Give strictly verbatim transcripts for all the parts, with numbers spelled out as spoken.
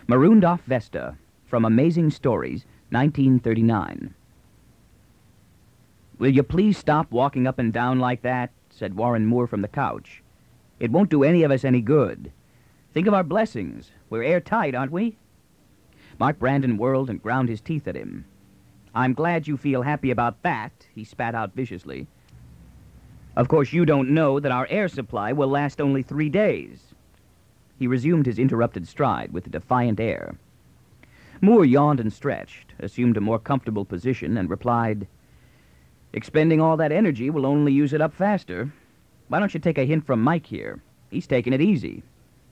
Marooned Off Vesta, from Amazing Stories, nineteen thirty-nine. "Will you please stop walking up and down like that?" said Warren Moore from the couch. "It won't do any of us any good. Think of our blessings. We're airtight, aren't we?" Mark Brandon whirled and ground his teeth at him. "I'm glad you feel happy about that," he spat out viciously. "Of course you don't know that our air supply will last only three days." He resumed his interrupted stride with a defiant air. Moore yawned and stretched, assumed a more comfortable position, and replied, "Expending all that energy will only use it up faster. Why don't you take a hint from Mike here? He's taking it easy."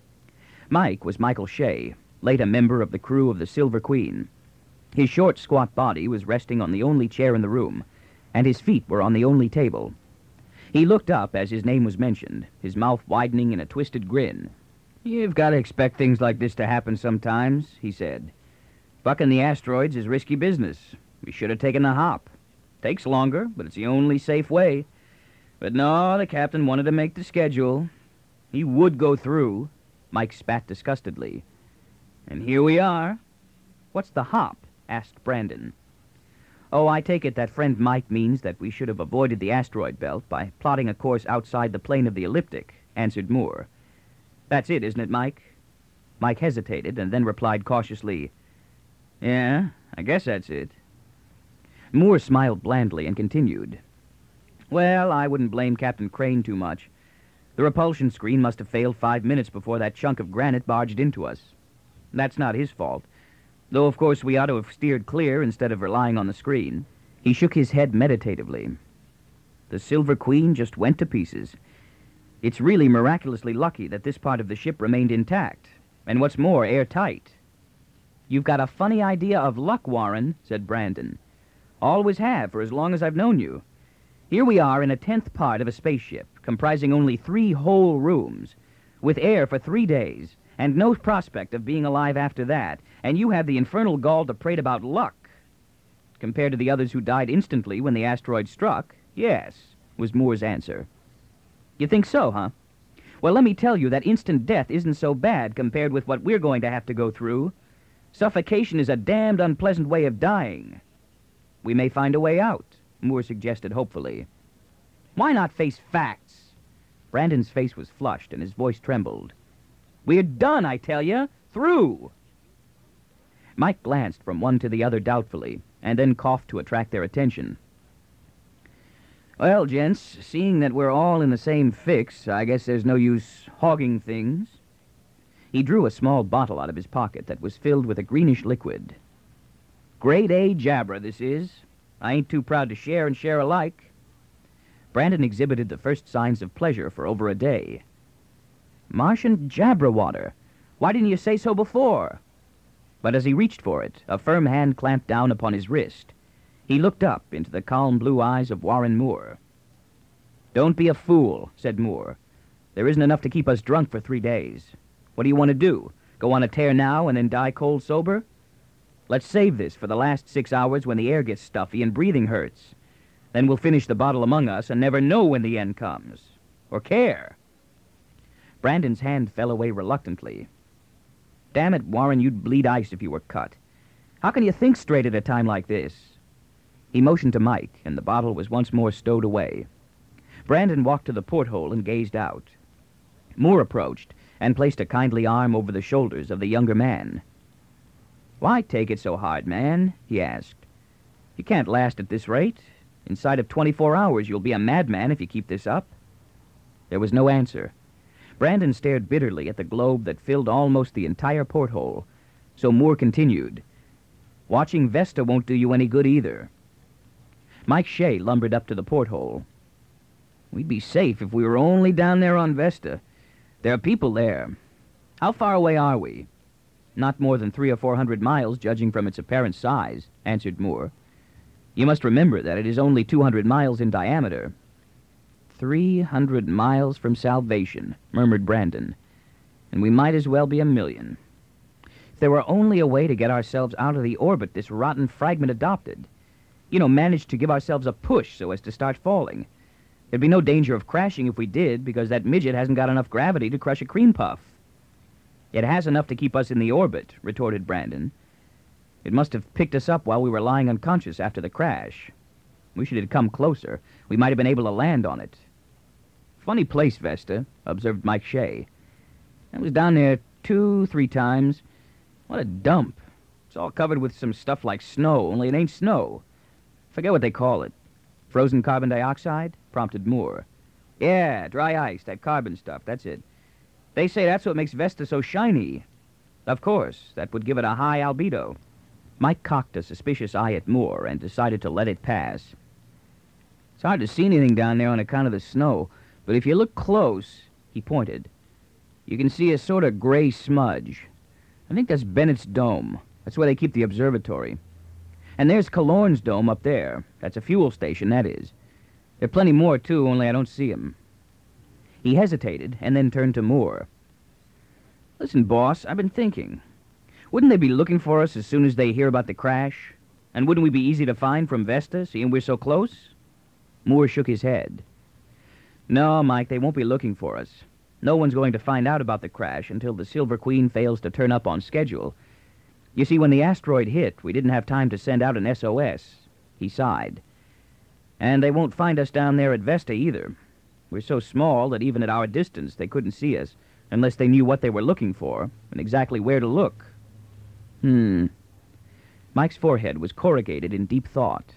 Mike was Michael Shea, late a member of the crew of the Silver Queen. His short, squat body was resting on the only chair in the room, and his feet were on the only table. He looked up as his name was mentioned, his mouth widening in a twisted grin. "You've got to expect things like this to happen sometimes," he said. "Bucking the asteroids is risky business. We should have taken the hop. Takes longer, but it's the only safe way. But no, the captain wanted to make the schedule. He would go through." Mike spat disgustedly. "And here we are." "What's the hop?" asked Brandon. "Oh, I take it that friend Mike means that we should have avoided the asteroid belt by plotting a course outside the plane of the ecliptic," answered Moore. "That's it, isn't it, Mike?" Mike hesitated and then replied cautiously, "Yeah, I guess that's it." Moore smiled blandly and continued, "Well, I wouldn't blame Captain Crane too much. The repulsion screen must have failed five minutes before that chunk of granite barged into us. That's not his fault, though of course we ought to have steered clear instead of relying on the screen." He shook his head meditatively. "The Silver Queen just went to pieces. It's really miraculously lucky that this part of the ship remained intact, and what's more, airtight." "You've got a funny idea of luck, Warren," said Brandon. "Always have, for as long as I've known you. Here we are in a tenth part of a spaceship, comprising only three whole rooms, with air for three days, and no prospect of being alive after that, and you have the infernal gall to prate about luck. Compared to the others who died instantly when the asteroid struck, yes," was Moore's answer. "You think so, huh? Well, let me tell you that instant death isn't so bad compared with what we're going to have to go through. Suffocation is a damned unpleasant way of dying." "We may find a way out," Moore suggested hopefully. "Why not face facts?" Brandon's face was flushed and his voice trembled. "We're done, I tell you. Through." Mike glanced from one to the other doubtfully, and then coughed to attract their attention. "Well, gents, seeing that we're all in the same fix, I guess there's no use hogging things." He drew a small bottle out of his pocket that was filled with a greenish liquid. "Grade A Jabra, this is. I ain't too proud to share and share alike." Brandon exhibited the first signs of pleasure for over a day. "Martian Jabra water. Why didn't you say so before?" But as he reached for it, a firm hand clamped down upon his wrist. He looked up into the calm blue eyes of Warren Moore. "Don't be a fool," said Moore. "There isn't enough to keep us drunk for three days. What do you want to do? Go on a tear now and then die cold sober? Let's save this for the last six hours when the air gets stuffy and breathing hurts. Then we'll finish the bottle among us and never know when the end comes. Or care." Brandon's hand fell away reluctantly. "Damn it, Warren, you'd bleed ice if you were cut. How can you think straight at a time like this?" He motioned to Mike, and the bottle was once more stowed away. Brandon walked to the porthole and gazed out. Moore approached and placed a kindly arm over the shoulders of the younger man. "Why take it so hard, man?" he asked. "You can't last at this rate. Inside of twenty-four hours you'll be a madman if you keep this up." There was no answer. Brandon stared bitterly at the globe that filled almost the entire porthole, so Moore continued, "Watching Vesta won't do you any good either." Mike Shea lumbered up to the porthole. "We'd be safe if we were only down there on Vesta. There are people there. How far away are we?" "Not more than three or four hundred miles, judging from its apparent size," answered Moore. "You must remember that it is only two hundred miles in diameter." Three hundred miles from salvation," murmured Brandon. "And we might as well be a million. If there were only a way to get ourselves out of the orbit this rotten fragment adopted. You know, manage to give ourselves a push so as to start falling. There'd be no danger of crashing if we did, because that midget hasn't got enough gravity to crush a cream puff." It has enough to keep us in the orbit, retorted Brandon. It must have picked us up while we were lying unconscious after the crash. Wish it had come closer. We might have been able to land on it. Funny place, Vesta, observed Mike Shea. I was down there two, three times. What a dump. It's all covered with some stuff like snow, only it ain't snow. Forget what they call it. Frozen carbon dioxide? Prompted Moore. Yeah, dry ice, that carbon stuff, that's it. They say that's what makes Vesta so shiny. Of course, that would give it a high albedo. Mike cocked a suspicious eye at Moore and decided to let it pass. It's hard to see anything down there on account of the snow, but if you look close, he pointed, you can see a sort of gray smudge. I think that's Bennett's Dome. That's where they keep the observatory. And there's Killorn's Dome up there. That's a fuel station, that is. There are plenty more, too, only I don't see 'em. He hesitated and then turned to Moore. Listen, boss, I've been thinking. Wouldn't they be looking for us as soon as they hear about the crash? And wouldn't we be easy to find from Vesta, seeing we're so close? Moore shook his head. No, Mike, they won't be looking for us. No one's going to find out about the crash until the Silver Queen fails to turn up on schedule. You see, when the asteroid hit, we didn't have time to send out an S O S. He sighed. And they won't find us down there at Vesta either. We're so small that even at our distance they couldn't see us, unless they knew what they were looking for and exactly where to look. Hmm. Mike's forehead was corrugated in deep thought.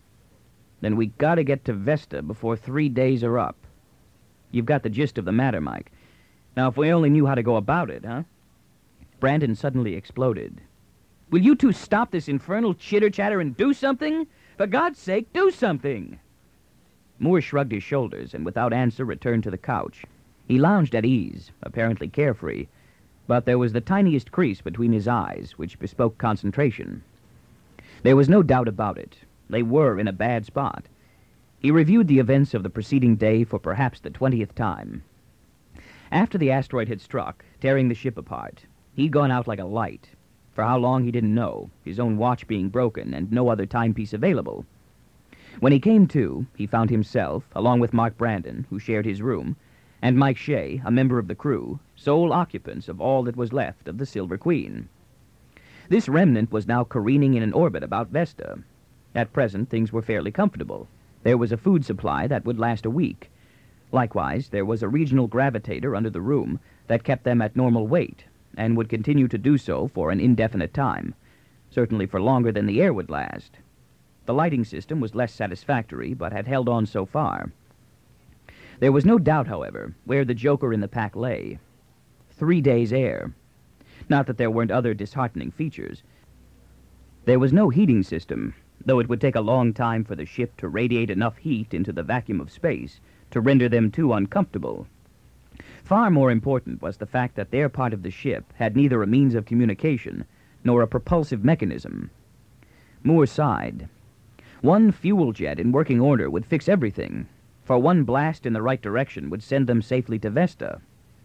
Then we gotta get to Vesta before three days are up. You've got the gist of the matter, Mike. Now, if we only knew how to go about it, huh? Brandon suddenly exploded. Will you two stop this infernal chitter-chatter and do something? For God's sake, do something! Moore shrugged his shoulders and without answer returned to the couch. He lounged at ease, apparently carefree, but there was the tiniest crease between his eyes, which bespoke concentration. There was no doubt about it. They were in a bad spot. He reviewed the events of the preceding day for perhaps the twentieth time. After the asteroid had struck, tearing the ship apart, he'd gone out like a light. For how long he didn't know, his own watch being broken and no other timepiece available. When he came to, he found himself, along with Mark Brandon, who shared his room, and Mike Shea, a member of the crew, sole occupants of all that was left of the Silver Queen. This remnant was now careening in an orbit about Vesta. At present, things were fairly comfortable. There was a food supply that would last a week. Likewise, there was a regional gravitator under the room that kept them at normal weight, and would continue to do so for an indefinite time, certainly for longer than the air would last. The lighting system was less satisfactory, but had held on so far. There was no doubt, however, where the joker in the pack lay. Three days' air. Not that there weren't other disheartening features. There was no heating system, though it would take a long time for the ship to radiate enough heat into the vacuum of space to render them too uncomfortable. Far more important was the fact that their part of the ship had neither a means of communication nor a propulsive mechanism. Moore sighed. One fuel jet in working order would fix everything, for one blast in the right direction would send them safely to Vesta.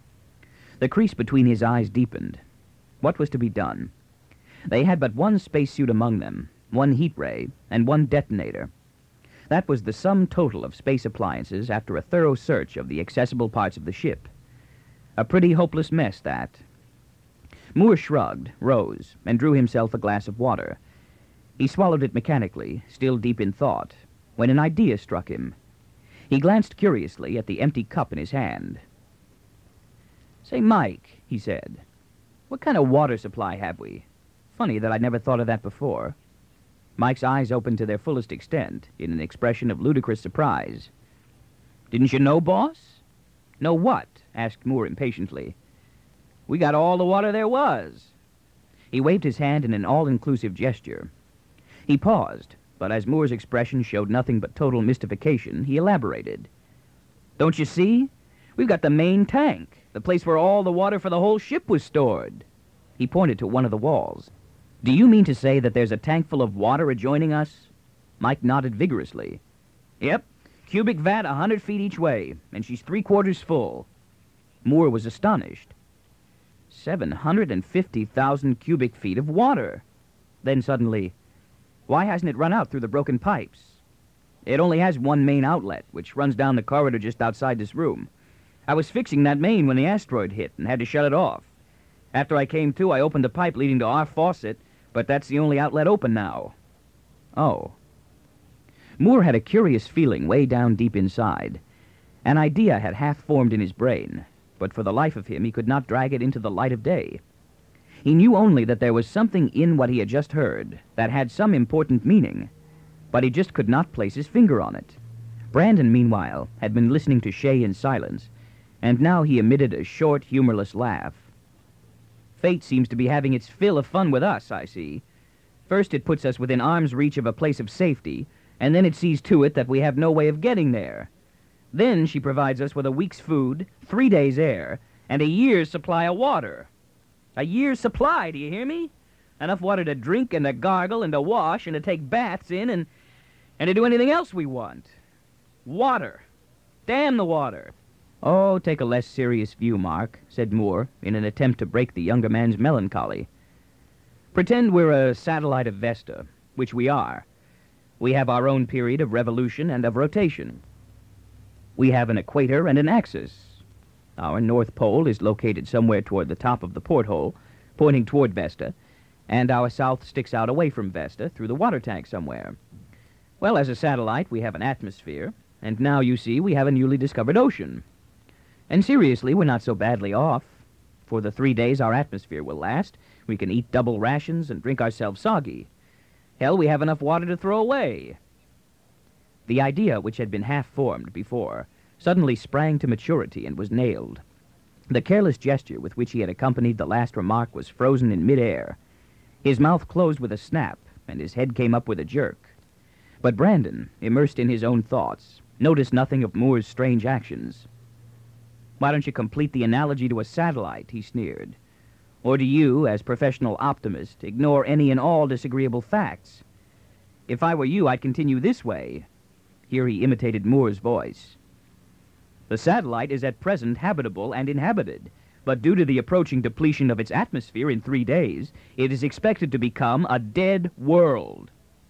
The crease between his eyes deepened. What was to be done? They had but one spacesuit among them, one heat ray, and one detonator. That was the sum total of space appliances after a thorough search of the accessible parts of the ship. A pretty hopeless mess, that. Moore shrugged, rose, and drew himself a glass of water. He swallowed it mechanically, still deep in thought, when an idea struck him. He glanced curiously at the empty cup in his hand. Say, Mike, he said, what kind of water supply have we? Funny that I'd never thought of that before. Mike's eyes opened to their fullest extent in an expression of ludicrous surprise. Didn't you know, boss? Know what? Asked Moore impatiently. We got all the water there was. He waved his hand in an all-inclusive gesture. He paused, but as Moore's expression showed nothing but total mystification, he elaborated. Don't you see? We've got the main tank, the place where all the water for the whole ship was stored. He pointed to one of the walls. Do you mean to say that there's a tank full of water adjoining us? Mike nodded vigorously. Yep, cubic vat a hundred feet each way, and she's three-quarters full. Moore was astonished. Seven hundred and fifty thousand cubic feet of water. Then suddenly, why hasn't it run out through the broken pipes? It only has one main outlet, which runs down the corridor just outside this room. I was fixing that main when the asteroid hit and had to shut it off. After I came to, I opened a pipe leading to our faucet, but that's the only outlet open now. Oh. Moore had a curious feeling way down deep inside. An idea had half formed in his brain, but for the life of him he could not drag it into the light of day. He knew only that there was something in what he had just heard that had some important meaning, but he just could not place his finger on it. Brandon, meanwhile, had been listening to Shay in silence, and now he emitted a short, humorless laugh. Fate seems to be having its fill of fun with us, I see. First it puts us within arm's reach of a place of safety, and then it sees to it that we have no way of getting there. Then she provides us with a week's food, three days' air, and a year's supply of water. A year's supply, do you hear me? Enough water to drink and to gargle and to wash and to take baths in and, and to do anything else we want. Water. Damn the water. Oh, take a less serious view, Mark, said Moore, in an attempt to break the younger man's melancholy. Pretend we're a satellite of Vesta, which we are. We have our own period of revolution and of rotation. We have an equator and an axis. Our North Pole is located somewhere toward the top of the porthole, pointing toward Vesta, and our south sticks out away from Vesta through the water tank somewhere. Well, as a satellite, we have an atmosphere, and now, you see, we have a newly discovered ocean. And seriously, we're not so badly off. For the three days our atmosphere will last, we can eat double rations and drink ourselves soggy. Hell, we have enough water to throw away. The idea, which had been half-formed before, suddenly sprang to maturity and was nailed. The careless gesture with which he had accompanied the last remark was frozen in mid-air. His mouth closed with a snap, and his head came up with a jerk. But Brandon, immersed in his own thoughts, noticed nothing of Moore's strange actions. "Why don't you complete the analogy to a satellite?" he sneered. "Or do you, as professional optimist, ignore any and all disagreeable facts? If I were you, I'd continue this way." Here he imitated Moore's voice. "The satellite is at present habitable and inhabited, but due to the approaching depletion of its atmosphere in three days, it is expected to become a dead world."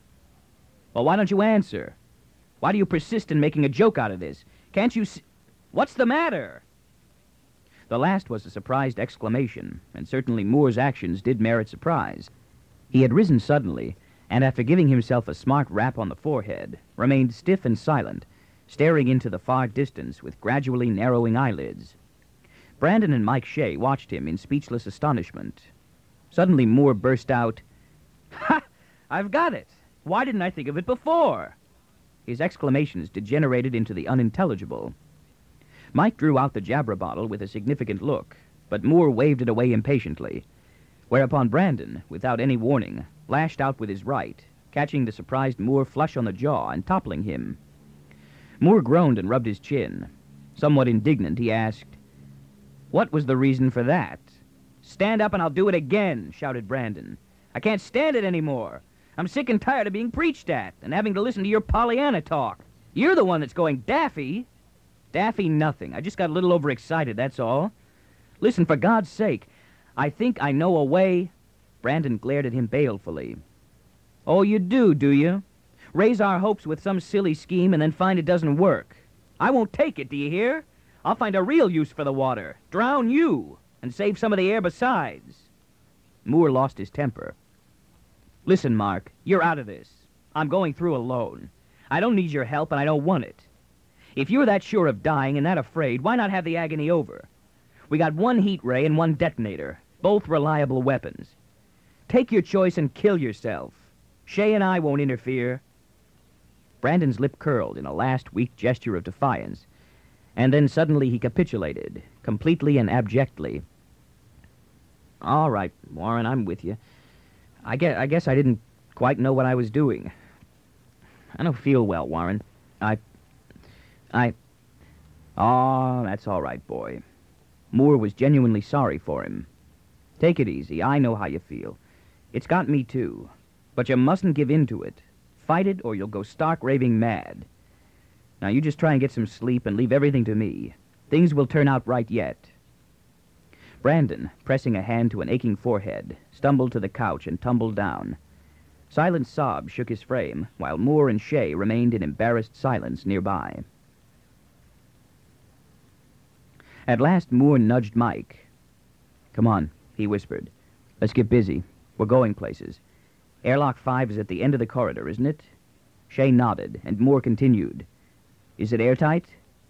"Well, why don't you answer? Why do you persist in making a joke out of this? Can't you s- What's the matter?" The last was a surprised exclamation, and certainly Moore's actions did merit surprise. He had risen suddenly, and after giving himself a smart rap on the forehead, remained stiff and silent, staring into the far distance with gradually narrowing eyelids. Brandon and Mike Shay watched him in speechless astonishment. Suddenly Moore burst out, "Ha! I've got it! Why didn't I think of it before?" His exclamations degenerated into the unintelligible. Mike drew out the Jabra bottle with a significant look, but Moore waved it away impatiently, whereupon Brandon, without any warning, lashed out with his right, catching the surprised Moore flush on the jaw and toppling him. Moore groaned and rubbed his chin. Somewhat indignant, he asked, "What was the reason for that?" "Stand up and I'll do it again," shouted Brandon. "I can't stand it anymore. I'm sick and tired of being preached at and having to listen to your Pollyanna talk. You're the one that's going daffy." "Daffy nothing. I just got a little overexcited, that's all. Listen, for God's sake, I think I know a way—" Brandon glared at him balefully. "Oh, you do, do you? Raise our hopes with some silly scheme and then find it doesn't work. I won't take it, do you hear? I'll find a real use for the water, drown you, and save some of the air besides." Moore lost his temper. "Listen, Mark, you're out of this. I'm going through alone. I don't need your help, and I don't want it. If you're that sure of dying and that afraid, why not have the agony over? We got one heat ray and one detonator, both reliable weapons. Take your choice and kill yourself. Shay and I won't interfere." Brandon's lip curled in a last weak gesture of defiance, and then suddenly he capitulated, completely and abjectly. "All right, Warren, I'm with you. I guess, I guess I didn't quite know what I was doing. I don't feel well, Warren. I... I... Oh, that's all right, boy." Moore was genuinely sorry for him. "Take it easy. I know how you feel. It's got me, too. But you mustn't give in to it. Fight it, or you'll go stark raving mad. Now, you just try and get some sleep and leave everything to me. Things will turn out right yet." Brandon, pressing a hand to an aching forehead, stumbled to the couch and tumbled down. Silent sobs shook his frame, while Moore and Shay remained in embarrassed silence nearby. At last Moore nudged Mike. "Come on, he whispered. Let's get busy. We're going places. Airlock five is at the end of the corridor, isn't it? Shay nodded, and Moore continued. Is it airtight?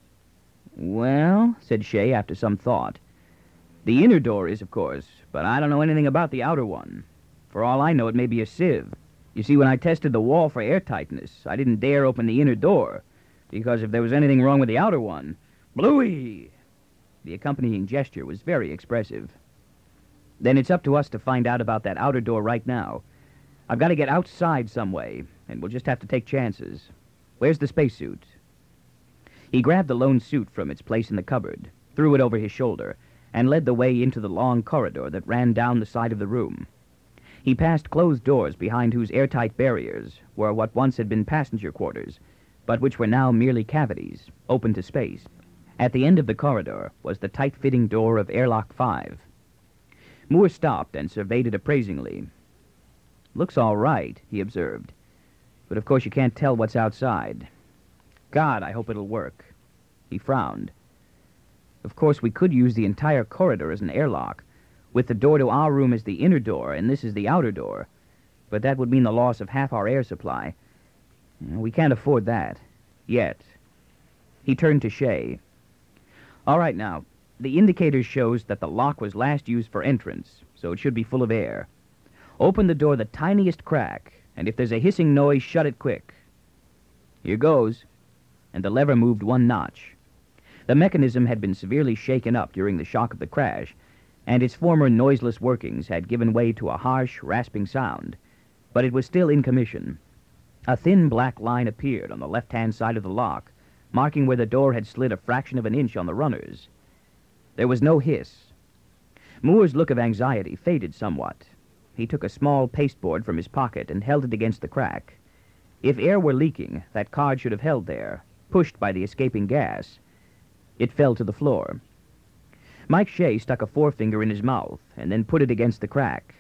Well, said Shay after some thought. The inner door is, of course, but I don't know anything about the outer one. For all I know, it may be a sieve. You see, when I tested the wall for airtightness, I didn't dare open the inner door, because if there was anything wrong with the outer one, Bluey! The accompanying gesture was very expressive. Then it's up to us to find out about that outer door right now. I've got to get outside some way, and we'll just have to take chances. Where's the spacesuit? He grabbed the lone suit from its place in the cupboard, threw it over his shoulder, and led the way into the long corridor that ran down the side of the room. He passed closed doors behind whose airtight barriers were what once had been passenger quarters, but which were now merely cavities, open to space. At the end of the corridor was the tight-fitting door of airlock five. Moore stopped and surveyed it appraisingly. Looks all right, he observed. But of course you can't tell what's outside. God, I hope it'll work. He frowned. Of course, we could use the entire corridor as an airlock, with the door to our room as the inner door, and this is the outer door. But that would mean the loss of half our air supply. We can't afford that. Yet. He turned to Shay. All right, now, the indicator shows that the lock was last used for entrance, so it should be full of air. Open the door the tiniest crack, and if there's a hissing noise, shut it quick. Here goes. And the lever moved one notch. The mechanism had been severely shaken up during the shock of the crash, and its former noiseless workings had given way to a harsh, rasping sound, but it was still in commission. A thin black line appeared on the left-hand side of the lock, marking where the door had slid a fraction of an inch on the runners. There was no hiss. Moore's look of anxiety faded somewhat. He took a small pasteboard from his pocket and held it against the crack. If air were leaking, that card should have held there, pushed by the escaping gas. It fell to the floor. Mike Shay stuck a forefinger in his mouth and then put it against the crack.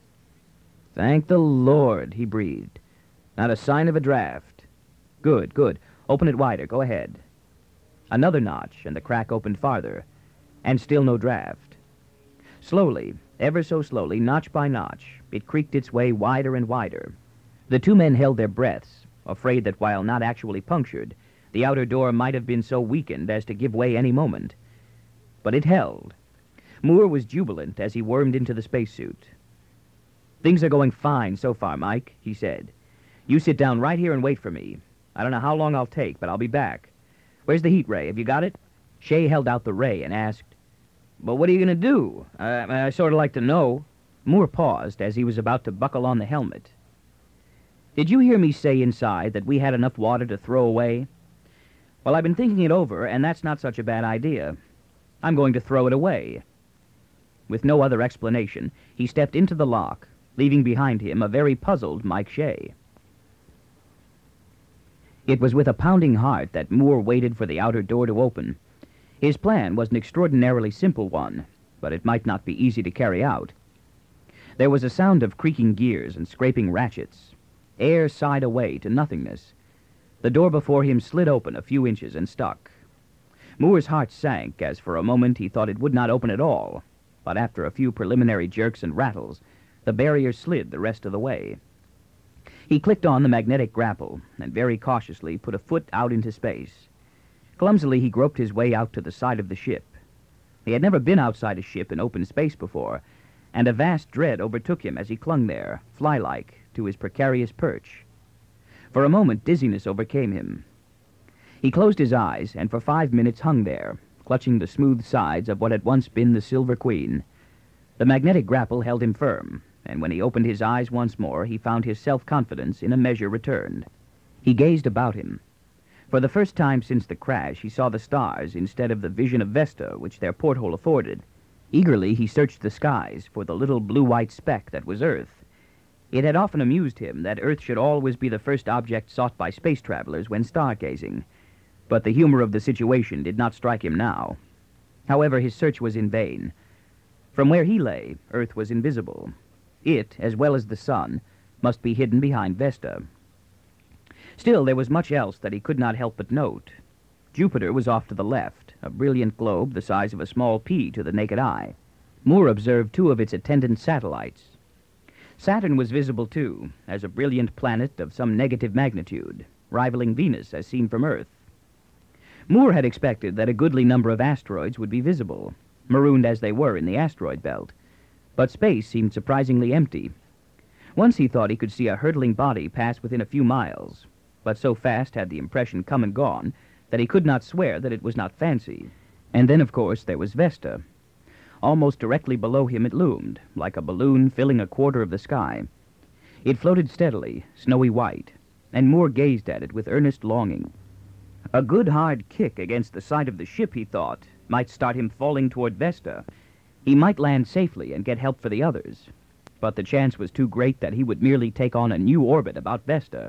Thank the Lord, he breathed. Not a sign of a draft. Good, good. Open it wider. Go ahead. Another notch, and the crack opened farther, and still no draft. Slowly, ever so slowly, notch by notch, it creaked its way wider and wider. The two men held their breaths, afraid that while not actually punctured, the outer door might have been so weakened as to give way any moment. But it held. Moore was jubilant as he wormed into the spacesuit. Things are going fine so far, Mike, he said. You sit down right here and wait for me. I don't know how long I'll take, but I'll be back. Where's the heat ray? Have you got it? Shay held out the ray and asked, But what are you going to do? I, I sort of like to know. Moore paused as he was about to buckle on the helmet. Did you hear me say inside that we had enough water to throw away? Well, I've been thinking it over, and that's not such a bad idea. I'm going to throw it away. With no other explanation, he stepped into the lock, leaving behind him a very puzzled Mike Shay. It was with a pounding heart that Moore waited for the outer door to open. His plan was an extraordinarily simple one, but it might not be easy to carry out. There was a sound of creaking gears and scraping ratchets. Air sighed away to nothingness. The door before him slid open a few inches and stuck. Moore's heart sank as for a moment he thought it would not open at all, but after a few preliminary jerks and rattles, the barrier slid the rest of the way. He clicked on the magnetic grapple and very cautiously put a foot out into space. Clumsily, he groped his way out to the side of the ship. He had never been outside a ship in open space before, and a vast dread overtook him as he clung there, fly-like, to his precarious perch. For a moment, dizziness overcame him. He closed his eyes and for five minutes hung there, clutching the smooth sides of what had once been the Silver Queen. The magnetic grapple held him firm, and when he opened his eyes once more, he found his self-confidence in a measure returned. He gazed about him. For the first time since the crash, he saw the stars instead of the vision of Vesta which their porthole afforded. Eagerly, he searched the skies for the little blue-white speck that was Earth. It had often amused him that Earth should always be the first object sought by space travelers when stargazing, but the humor of the situation did not strike him now. However, his search was in vain. From where he lay, Earth was invisible. It, as well as the sun, must be hidden behind Vesta. Still, there was much else that he could not help but note. Jupiter was off to the left, a brilliant globe the size of a small pea to the naked eye. Moore observed two of its attendant satellites. Saturn was visible, too, as a brilliant planet of some negative magnitude, rivaling Venus as seen from Earth. Moore had expected that a goodly number of asteroids would be visible, marooned as they were in the asteroid belt, but space seemed surprisingly empty. Once he thought he could see a hurtling body pass within a few miles, but so fast had the impression come and gone that he could not swear that it was not fancy. And then, of course, there was Vesta. Almost directly below him it loomed, like a balloon filling a quarter of the sky. It floated steadily, snowy white, and Moore gazed at it with earnest longing. A good hard kick against the side of the ship, he thought, might start him falling toward Vesta. He might land safely and get help for the others, but the chance was too great that he would merely take on a new orbit about Vesta.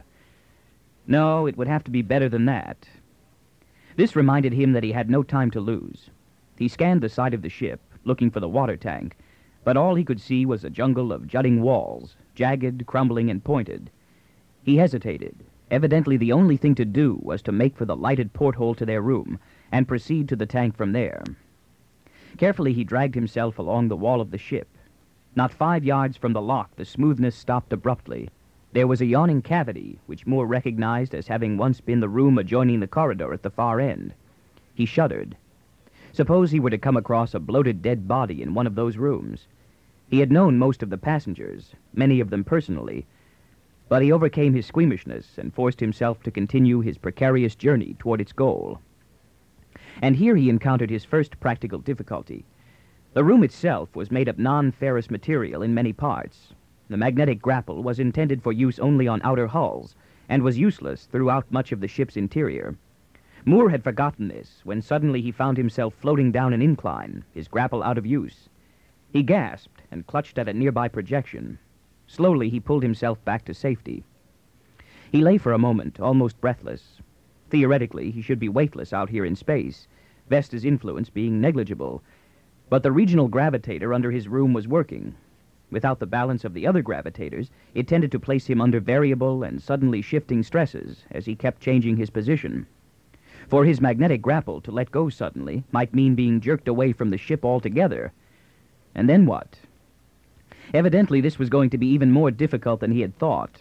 No, it would have to be better than that. This reminded him that he had no time to lose. He scanned the side of the ship, looking for the water tank, but all he could see was a jungle of jutting walls, jagged, crumbling, and pointed. He hesitated. Evidently the only thing to do was to make for the lighted porthole to their room and proceed to the tank from there. Carefully he dragged himself along the wall of the ship. Not five yards from the lock the smoothness stopped abruptly. There was a yawning cavity, which Moore recognized as having once been the room adjoining the corridor at the far end. He shuddered. Suppose he were to come across a bloated dead body in one of those rooms. He had known most of the passengers, many of them personally, but he overcame his squeamishness and forced himself to continue his precarious journey toward its goal. And here he encountered his first practical difficulty. The room itself was made of non-ferrous material in many parts. The magnetic grapple was intended for use only on outer hulls, and was useless throughout much of the ship's interior. Moore had forgotten this when suddenly he found himself floating down an incline, his grapple out of use. He gasped and clutched at a nearby projection. Slowly he pulled himself back to safety. He lay for a moment, almost breathless. Theoretically, he should be weightless out here in space, Vesta's influence being negligible, but the regional gravitator under his room was working. Without the balance of the other gravitators, it tended to place him under variable and suddenly shifting stresses as he kept changing his position. For his magnetic grapple to let go suddenly might mean being jerked away from the ship altogether. And then what? Evidently this was going to be even more difficult than he had thought.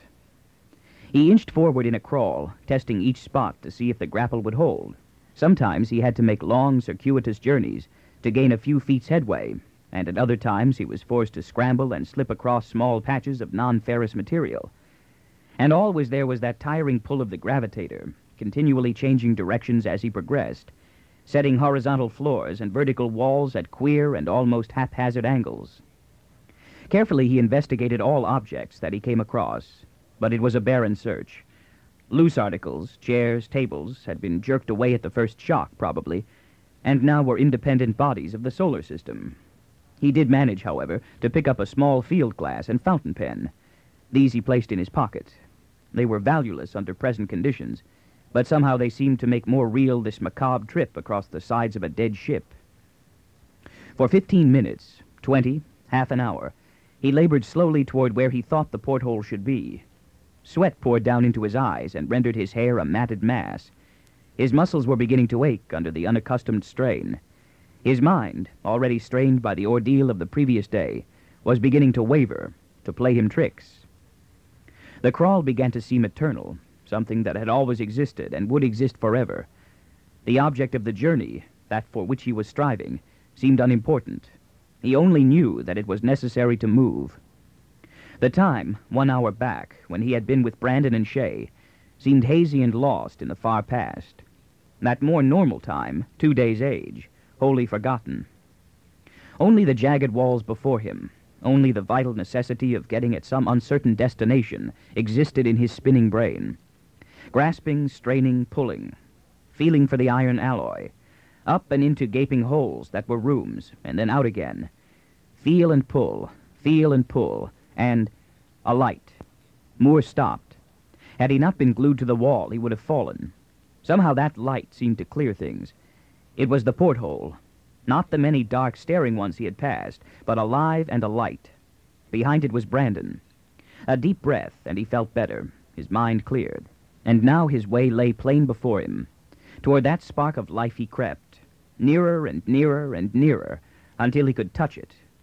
He inched forward in a crawl, testing each spot to see if the grapple would hold. Sometimes he had to make long, circuitous journeys to gain a few feet's headway, and at other times he was forced to scramble and slip across small patches of non-ferrous material. And always there was that tiring pull of the gravitator, continually changing directions as he progressed, setting horizontal floors and vertical walls at queer and almost haphazard angles. Carefully he investigated all objects that he came across, but it was a barren search. Loose articles, chairs, tables, had been jerked away at the first shock, probably, and now were independent bodies of the solar system. He did manage, however, to pick up a small field glass and fountain pen. These he placed in his pocket. They were valueless under present conditions, but somehow they seemed to make more real this macabre trip across the sides of a dead ship. For fifteen minutes, twenty, half an hour, he labored slowly toward where he thought the porthole should be. Sweat poured down into his eyes and rendered his hair a matted mass. His muscles were beginning to ache under the unaccustomed strain. His mind, already strained by the ordeal of the previous day, was beginning to waver, to play him tricks. The crawl began to seem eternal, something that had always existed and would exist forever. The object of the journey, that for which he was striving, seemed unimportant. He only knew that it was necessary to move. The time, one hour back, when he had been with Brandon and Shay, seemed hazy and lost in the far past. That more normal time, two days' age, wholly forgotten. Only the jagged walls before him, only the vital necessity of getting at some uncertain destination existed in his spinning brain. Grasping, straining, pulling, feeling for the iron alloy, up and into gaping holes that were rooms, and then out again. Feel and pull, feel and pull, and a light. Moore stopped. Had he not been glued to the wall, he would have fallen. Somehow that light seemed to clear things. It was the porthole, not the many dark staring ones he had passed, but alive and alight. Behind it was Brandon. A deep breath, and he felt better. His mind cleared. And now his way lay plain before him. Toward that spark of life he crept, nearer and nearer and nearer, until he could touch it,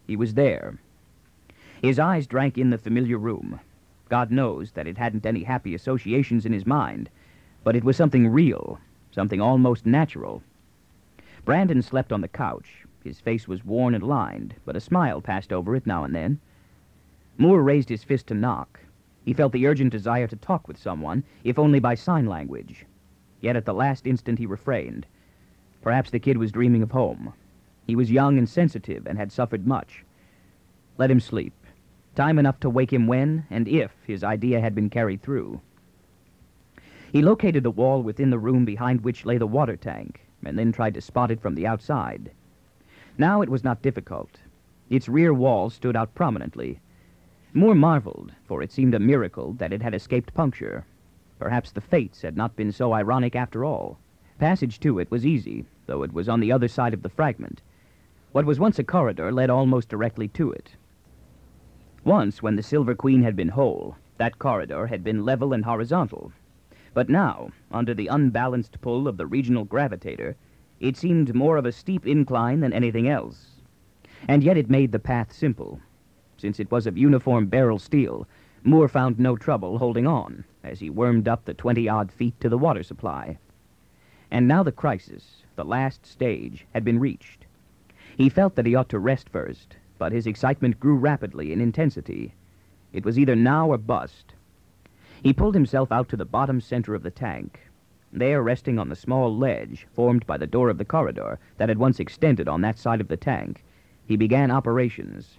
He was there. His eyes drank in the familiar room. God knows that it hadn't any happy associations in his mind, but it was something real, something almost natural. Brandon slept on the couch. His face was worn and lined, but a smile passed over it now and then. Moore raised his fist to knock. He felt the urgent desire to talk with someone, if only by sign language. Yet at the last instant he refrained. Perhaps the kid was dreaming of home. He was young and sensitive and had suffered much. Let him sleep. Time enough to wake him when and if his idea had been carried through. He located the wall within the room behind which lay the water tank, and then tried to spot it from the outside. Now it was not difficult. Its rear wall stood out prominently. Moore marveled, for it seemed a miracle that it had escaped puncture. Perhaps the fates had not been so ironic after all. Passage to it was easy, though it was on the other side of the fragment. What was once a corridor led almost directly to it. Once, when the Silver Queen had been whole, that corridor had been level and horizontal. But now, under the unbalanced pull of the regional gravitator, it seemed more of a steep incline than anything else. And yet it made the path simple. Since it was of uniform barrel steel, Moore found no trouble holding on as he wormed up the twenty-odd feet to the water supply. And now the crisis, the last stage, had been reached. He felt that he ought to rest first, but his excitement grew rapidly in intensity. It was either now or bust. He pulled himself out to the bottom center of the tank. There, resting on the small ledge formed by the door of the corridor that had once extended on that side of the tank, he began operations.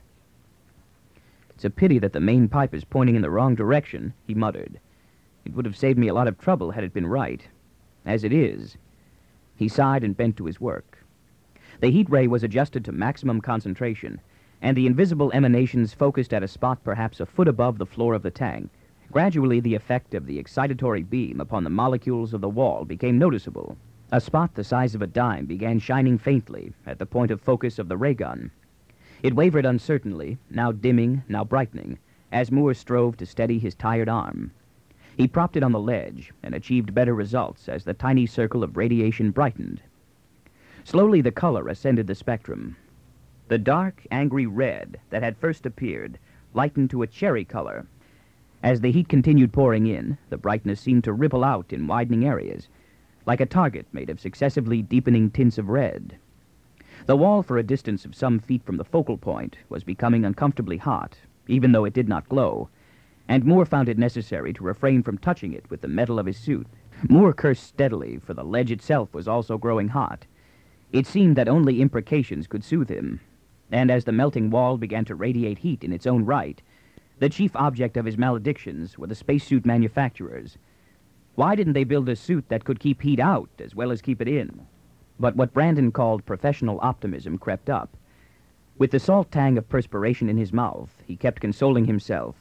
"It's a pity that the main pipe is pointing in the wrong direction," he muttered. "It would have saved me a lot of trouble had it been right. As it is..." He sighed and bent to his work. The heat ray was adjusted to maximum concentration, and the invisible emanations focused at a spot perhaps a foot above the floor of the tank. Gradually, the effect of the excitatory beam upon the molecules of the wall became noticeable. A spot the size of a dime began shining faintly at the point of focus of the ray gun. It wavered uncertainly, now dimming, now brightening, as Moore strove to steady his tired arm. He propped it on the ledge and achieved better results as the tiny circle of radiation brightened. Slowly the color ascended the spectrum. The dark, angry red that had first appeared lightened to a cherry color. As the heat continued pouring in, the brightness seemed to ripple out in widening areas, like a target made of successively deepening tints of red. The wall, for a distance of some feet from the focal point, was becoming uncomfortably hot, even though it did not glow, and Moore found it necessary to refrain from touching it with the metal of his suit. Moore cursed steadily, for the ledge itself was also growing hot. It seemed that only imprecations could soothe him, and as the melting wall began to radiate heat in its own right, the chief object of his maledictions were the spacesuit manufacturers. Why didn't they build a suit that could keep heat out as well as keep it in? But what Brandon called professional optimism crept up. With the salt tang of perspiration in his mouth, he kept consoling himself.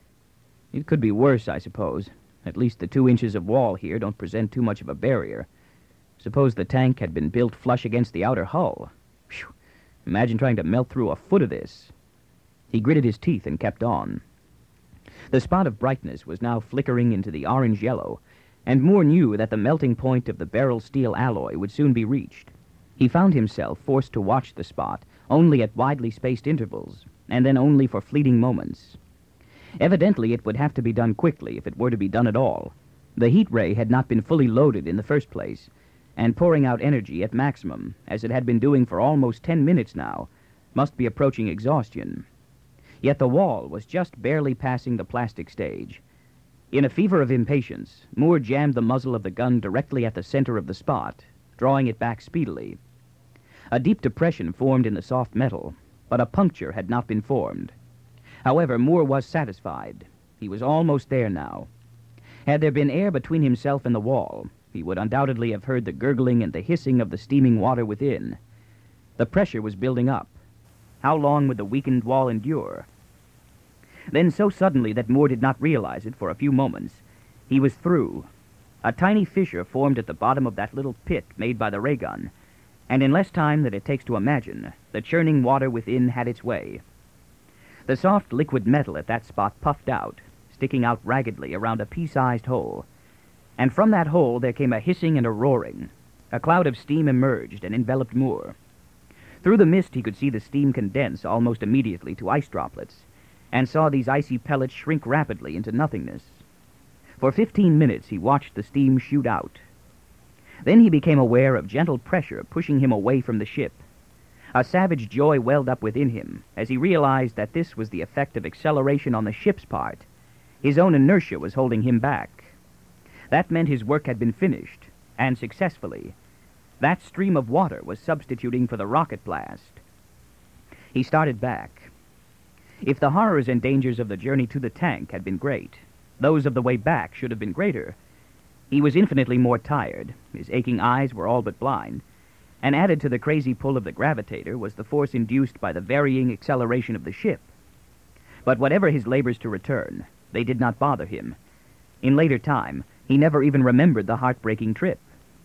It could be worse, I suppose. At least the two inches of wall here don't present too much of a barrier. Suppose the tank had been built flush against the outer hull. Phew. Imagine trying to melt through a foot of this. He gritted his teeth and kept on. The spot of brightness was now flickering into the orange-yellow, and Moore knew that the melting point of the barrel steel alloy would soon be reached. He found himself forced to watch the spot only at widely spaced intervals, and then only for fleeting moments. Evidently, it would have to be done quickly if it were to be done at all. The heat ray had not been fully loaded in the first place, and pouring out energy at maximum, as it had been doing for almost ten minutes now, must be approaching exhaustion. Yet the wall was just barely passing the plastic stage. In a fever of impatience, Moore jammed the muzzle of the gun directly at the center of the spot, drawing it back speedily. A deep depression formed in the soft metal, but a puncture had not been formed. However, Moore was satisfied. He was almost there now. Had there been air between himself and the wall, he would undoubtedly have heard the gurgling and the hissing of the steaming water within. The pressure was building up. How long would the weakened wall endure? Then, so suddenly that Moore did not realize it for a few moments, he was through. A tiny fissure formed at the bottom of that little pit made by the ray gun, and in less time than it takes to imagine, the churning water within had its way. The soft liquid metal at that spot puffed out, sticking out raggedly around a pea-sized hole, and from that hole there came a hissing and a roaring. A cloud of steam emerged and enveloped Moore. Through the mist he could see the steam condense almost immediately to ice droplets, and saw these icy pellets shrink rapidly into nothingness. For fifteen minutes he watched the steam shoot out. Then he became aware of gentle pressure pushing him away from the ship. A savage joy welled up within him as he realized that this was the effect of acceleration on the ship's part. His own inertia was holding him back. That meant his work had been finished, and successfully. That stream of water was substituting for the rocket blast. He started back. If the horrors and dangers of the journey to the tank had been great, those of the way back should have been greater. He was infinitely more tired. His aching eyes were all but blind. And added to the crazy pull of the gravitator was the force induced by the varying acceleration of the ship. But whatever his labors to return, they did not bother him. In later time, he never even remembered the heartbreaking trip.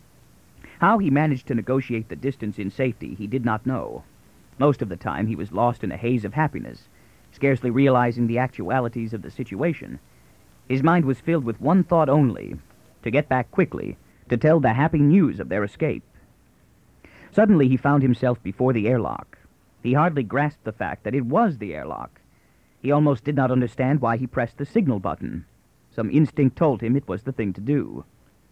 How he managed to negotiate the distance in safety, he did not know. Most of the time, he was lost in a haze of happiness, scarcely realizing the actualities of the situation. His mind was filled with one thought only, to get back quickly, to tell the happy news of their escape. Suddenly he found himself before the airlock. He hardly grasped the fact that it was the airlock. He almost did not understand why he pressed the signal button. Some instinct told him it was the thing to do.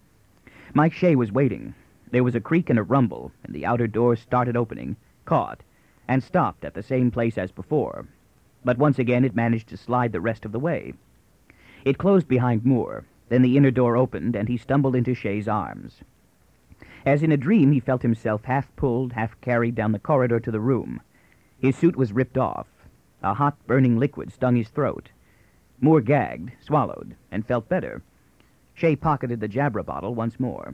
Mike Shea was waiting. There was a creak and a rumble, and the outer door started opening, caught, and stopped at the same place as before. But once again it managed to slide the rest of the way. It closed behind Moore. Then the inner door opened, and he stumbled into Shea's arms. As in a dream, he felt himself half pulled, half carried down the corridor to the room. His suit was ripped off. A hot, burning liquid stung his throat. Moore gagged, swallowed, and felt better. Shea pocketed the Jabra bottle once more.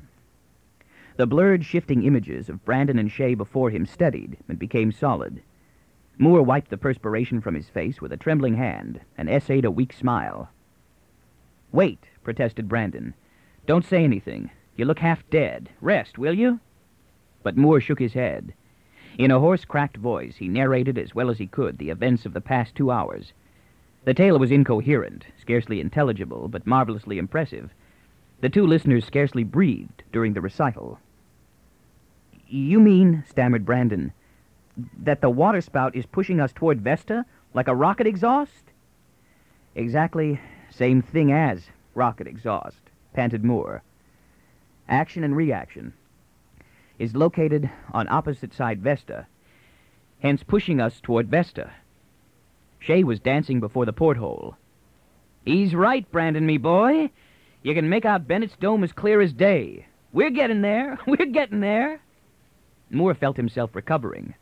The blurred, shifting images of Brandon and Shea before him steadied and became solid. Moore wiped the perspiration from his face with a trembling hand and essayed a weak smile. "Wait," protested Brandon. "Don't say anything. You look half dead. Rest, will you?" But Moore shook his head. In a hoarse, cracked voice, he narrated as well as he could the events of the past two hours. The tale was incoherent, scarcely intelligible, but marvelously impressive. The two listeners scarcely breathed during the recital. "You mean," stammered Brandon, "that the waterspout is pushing us toward Vesta, like a rocket exhaust?" "Exactly same thing as rocket exhaust," panted Moore. "Action and reaction is located on opposite side Vesta, hence pushing us toward Vesta." Shea was dancing before the porthole. "He's right, Brandon, me boy. You can make out Bennett's dome as clear as day. We're getting there. We're getting there." Moore felt himself recovering.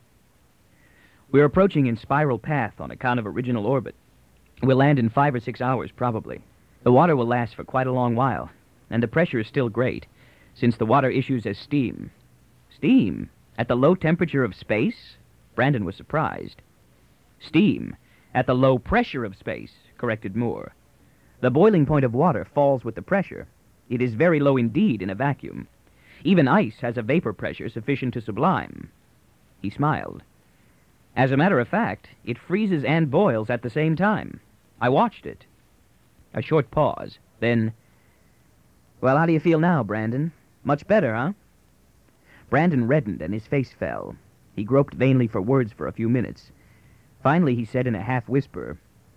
"We're approaching in spiral path on account of original orbit. We'll land in five or six hours, probably. The water will last for quite a long while, and the pressure is still great, since the water issues as steam." "Steam? At the low temperature of space?" Brandon was surprised. "Steam at the low pressure of space," corrected Moore. "The boiling point of water falls with the pressure. It is very low indeed in a vacuum. Even ice has a vapor pressure sufficient to sublime." He smiled. "As a matter of fact, it freezes and boils at the same time. I watched it." A short pause. Then, "Well, how do you feel now, Brandon? Much better, huh?" Brandon reddened and his face fell. He groped vainly for words for a few minutes. Finally, he said in a half-whisper,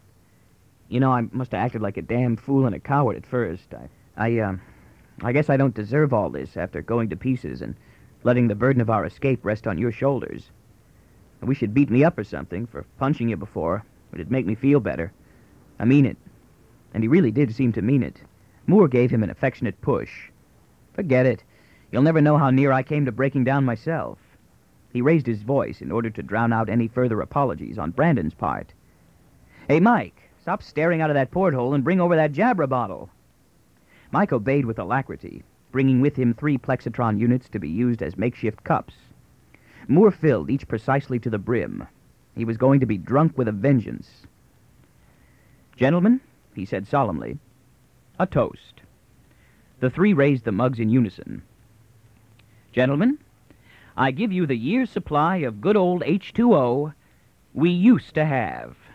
"You know, I must have acted like a damn fool and a coward at first. I, I, uh, I guess I don't deserve all this after going to pieces and letting the burden of our escape rest on your shoulders. I wish you'd beat me up or something for punching you before. It'd make me feel better. I mean it." And he really did seem to mean it. Moore gave him an affectionate push. "Forget it. You'll never know how near I came to breaking down myself." He raised his voice in order to drown out any further apologies on Brandon's part. "Hey, Mike, stop staring out of that porthole and bring over that Jabra bottle." Mike obeyed with alacrity, bringing with him three Plexitron units to be used as makeshift cups. Moore filled each precisely to the brim. He was going to be drunk with a vengeance. "Gentlemen," he said solemnly, "a toast." The three raised the mugs in unison. "Gentlemen, I give you the year's supply of good old H two O we used to have."